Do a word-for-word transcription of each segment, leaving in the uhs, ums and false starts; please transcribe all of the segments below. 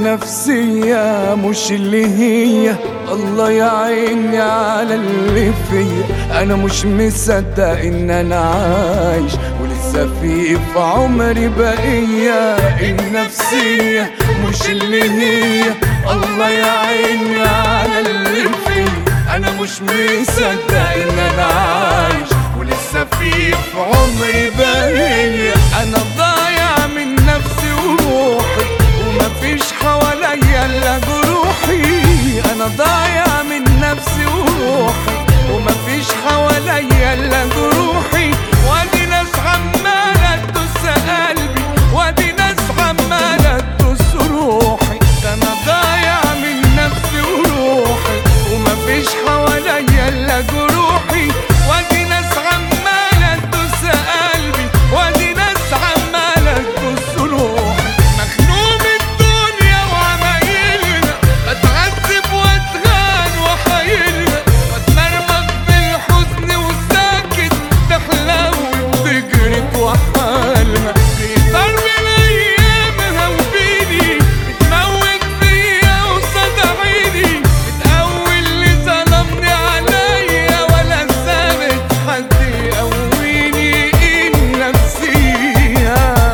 النفسية مش اللي هي. الله يعيني على اللي فيا، انا مش مصدق ان انا عايش ولسه في في عمري بقية. النفسية مش اللي هي. الله يعيني على اللي فيا، انا مش مصدق ان انا عايش ولسه في في عمري بقية. انا ضايع من نفسي وروحي ومفيش حواليا الا جروحي. انا ضايع من نفسي وروحي ومفيش حواليا الا جروحي. وادي ناس عمالة تدوس قلبي، وادي ناس عمالة تدوس روحي. ده انا ضايع من نفسي وروحي ومفيش حواليا الا جروحي. وادي ناس عمالة تدوس قلبي، وادي ناس عمالة تدوس روحي. مخنوق من الدنيا وعمايلنا، بتعذب واتغان وحايلنا، بتمرمط بالحزن وساكت، تحلو وتجري وحالنا. في ضرب الايام هوبيني، بتموت فيا قصاد عيني، بتقوي اللي ظلمني عليا ولا سابت حد يقويني. النفسية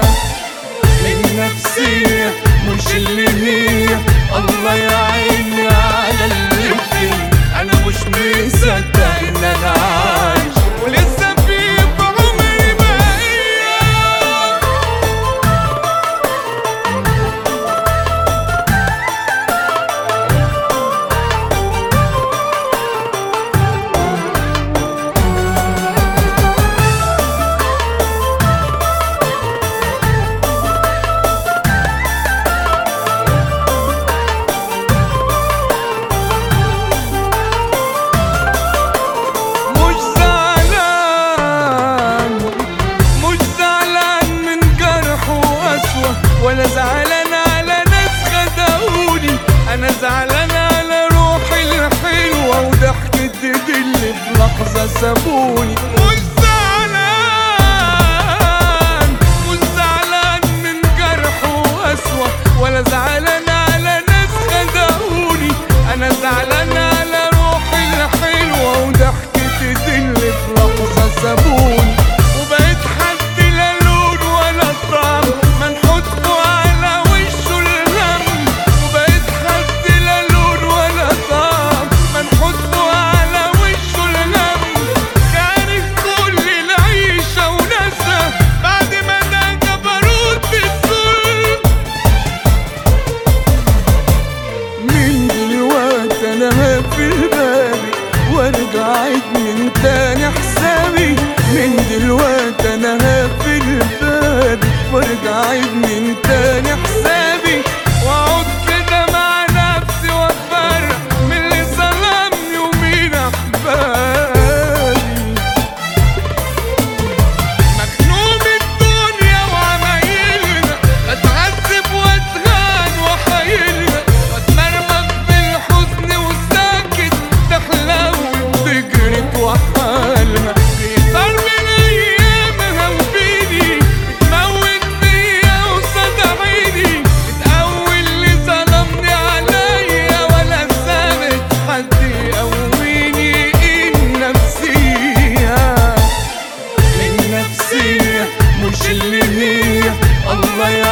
النفسية مش اللي هي. الله يعيني على اللي فيا، انا مش مصدق ان انا عايش ولسه في في عمري بقية. مش زعلان مش زعلان من جرح وقسوة، ولا زعلان على ناس خدعوني. انا زعلان على روحي الحلوة وضحكة ايدي اللي في لحظة سابوني. مش زعلان مش زعلان من جرح وقسوة، ولا زعلان على ناس خدعوني. انا زعلان على روحي الحلوة وضحكة ايدي اللي في لحظة سابوني. وبقيت حد لا لون ولا طعم، منحوت على وشه الهم. وبقيت حد لا لون ولا طعم، منحوت على وشه الهم. كانت كل العيشة وناسها بعد ما ده جبروت الظلم. من دلوقتي انا هقفل بابي وارجع عيد من تاني حسابي. من دلوقتي انا هقفل بابي وارجع عيد من تاني حسابي. واقعد كده مع نفسي وافرق من اللي ظلمني ومين احبابي. مخنوق من الدنيا وعمايلنا، بتعذب واتغان وحايلنا، بتمرمط بالحزن وساكت، تحلو وتجري وحالنا. في ضرب الايام هوبيني، بتموت فيا قصاد عيني، بتقوي اللي ظلمني عليا ولا سابت حد يقويني. النفسية النفسية مش اللي هي. الله